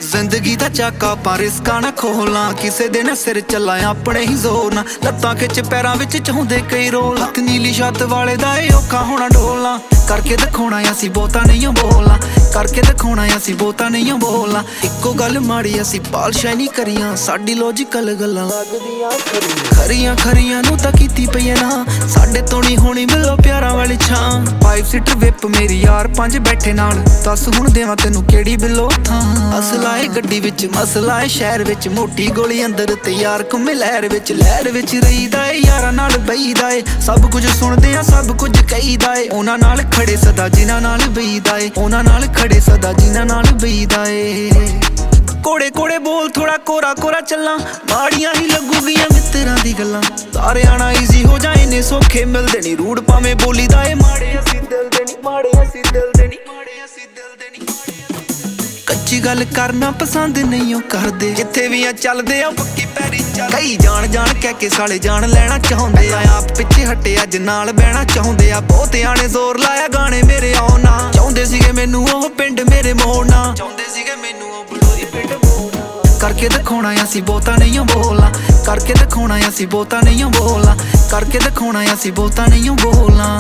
जिंदगी दा चाका पा रिस्का ना खोलना, किसे दिन सिर चला अपने ही जोर ना। लत्तां खिच पैरां विच चाहुंदे कई रोल, हक नीली छत वाले दा ए औखा होना डोलना। करके दिखाउणा असी बहुता नहीं बोलना, करके दिखाउणा असी बहुता नहीं बोलना। इक्को गल माड़ी असी पालशाई नहीं करियां, साडी लॉजिकल गल्लां लगदियां खरियां खरियां नूं तां कीती पई ऐ ना। साडे तो नहीं होनी मिलो प्यारां वाली छां। 5 सीटर विप मेरी यार 5 बैठे नाल, दस हुण देवां तैनूं केड़ी बिलो थां। असला है गड्डी विच मसला है शहर विच, मोटी गोली अंदर ते यार घुमे लहर विच रहीदा है यारां नाल बहीदा है। सब कुछ सुणदे आ सब कुछ कहीदा है, उन्हां नाल खड़े सदा जिन्हां नाल बहीदा है, उन्हां नाल खड़े सदा जिन्हां नाल बहीदा है। कोड़े कोड़े बोल थोड़ा कोरा कोरा चलां, माड़ियां ही लगूगियां मित्तरां दी गल्लां। तारे आना ईजी हो जाए ने सौखे मिलदे नी, रूड़ भावें बोली दा ए माड़े असी दिल दे नी, माड़े असी दिल दे नी, माड़े असी दिल दे नी। कच्ची गल करना पसंद नहीं ओ करदे, जिथे भी आ चलदे आ पक्की पैरी चल। कई जान जान कह के साले जान लेना चाहुंदे आ, आप पिछे हटे अज नाल बहना चाहुंदे आ। बहुतियां ने जोर लाया गाने मेरे आउणा, चाहुंदे सीगे मैनू ओह पिंड मेरे मोड़ना, चाहुंदे सीगे मैनू ओह बड़ोई पिंड मोड़ना। करके दिखाउणा असी बहुता नहीं बोलना, करके दिखाउणा असी बहुता नहीं बोलना, करके दिखाउणा असी बहुता नहीं बोलना।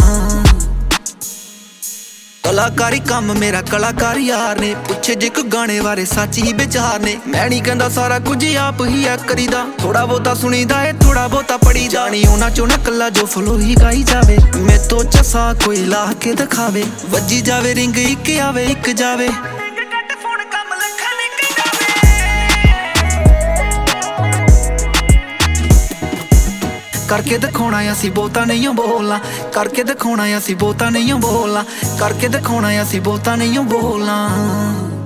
कलाकारी काम मेरा कलाकारी यार ने, पुछे जे कोई गाने बारे सच ही विचार ने। मैं नहीं कहंदा सारा कुछ आप ही है करीदा, थोड़ा बहुता सुनीदा है थोड़ा बहुता पढ़ी जानी। उन्हां चों ना कल्ला जो फ्लो ही गाई जावे, मैं तो चसा कोई ला के दिखावे। वजी जावे रिंग एक आवे एक जावे, करके दिखाउणा असी बहुता नहीं बोलना, करके दिखाउणा असी बहुता नहीं बोलना, करके दिखाउणा असी बहुता नहीं बोलना।